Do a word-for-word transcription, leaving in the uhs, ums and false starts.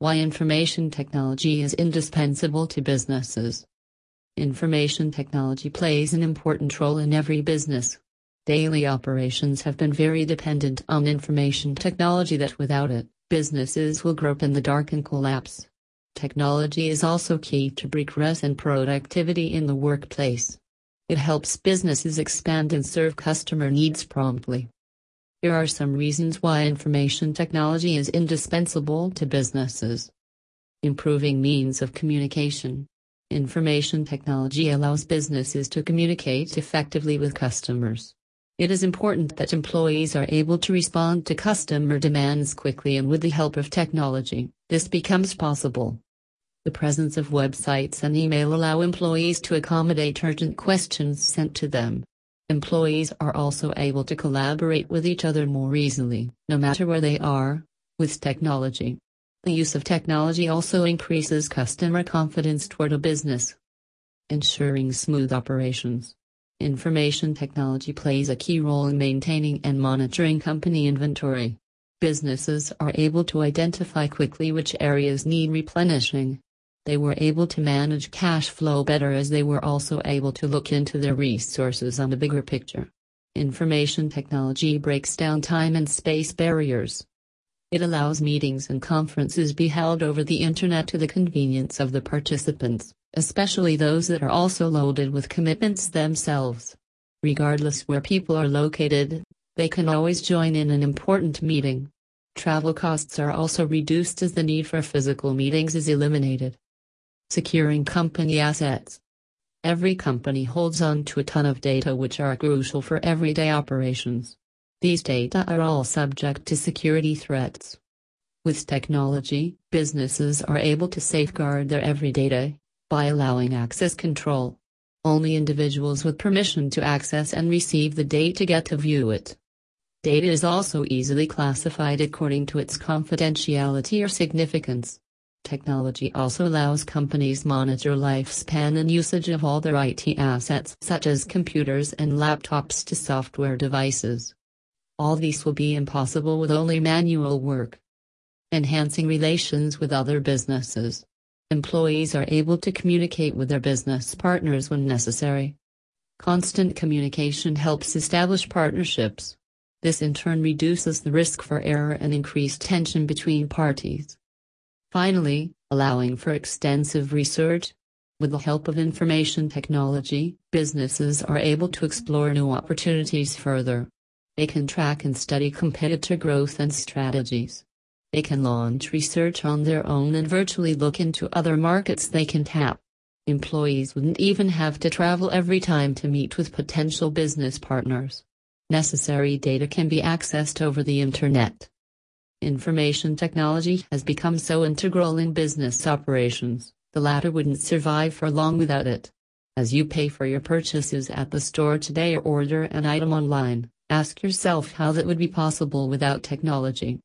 Why information technology is indispensable to businesses. Information technology plays an important role in every business. Daily operations have been very dependent on information technology that without it, businesses will grope in the dark and collapse. Technology is also key to progress and productivity in the workplace. It helps businesses expand and serve customer needs promptly. Here are some reasons why information technology is indispensable to businesses. Improving means of communication. Information technology allows businesses to communicate effectively with customers. It is important that employees are able to respond to customer demands quickly, and with the help of technology, this becomes possible. The presence of websites and email allow employees to accommodate urgent questions sent to them. Employees are also able to collaborate with each other more easily, no matter where they are, with technology. The use of technology also increases customer confidence toward a business. Ensuring smooth operations. Information technology plays a key role in maintaining and monitoring company inventory. Businesses are able to identify quickly which areas need replenishing. They were able to manage cash flow better, as they were also able to look into their resources on a bigger picture. Information technology breaks down time and space barriers. It allows meetings and conferences be held over the internet to the convenience of the participants, especially those that are also loaded with commitments themselves. Regardless where people are located, they can always join in an important meeting. Travel costs are also reduced as the need for physical meetings is eliminated. Securing company assets. Every company holds on to a ton of data which are crucial for everyday operations. These data are all subject to security threats. With technology, businesses are able to safeguard their every data by allowing access control. Only individuals with permission to access and receive the data get to view it. Data is also easily classified according to its confidentiality or significance. Technology also allows companies monitor lifespan and usage of all their I T assets, such as computers and laptops, to software devices. All these will be impossible with only manual work. Enhancing relations with other businesses. Employees are able to communicate with their business partners when necessary. Constant communication helps establish partnerships. This in turn reduces the risk for error and increased tension between parties. Finally, allowing for extensive research. With the help of information technology, businesses are able to explore new opportunities further. They can track and study competitor growth and strategies. They can launch research on their own and virtually look into other markets they can tap. Employees wouldn't even have to travel every time to meet with potential business partners. Necessary data can be accessed over the internet. Information technology has become so integral in business operations, the latter wouldn't survive for long without it. As you pay for your purchases at the store today or order an item online, ask yourself how that would be possible without technology.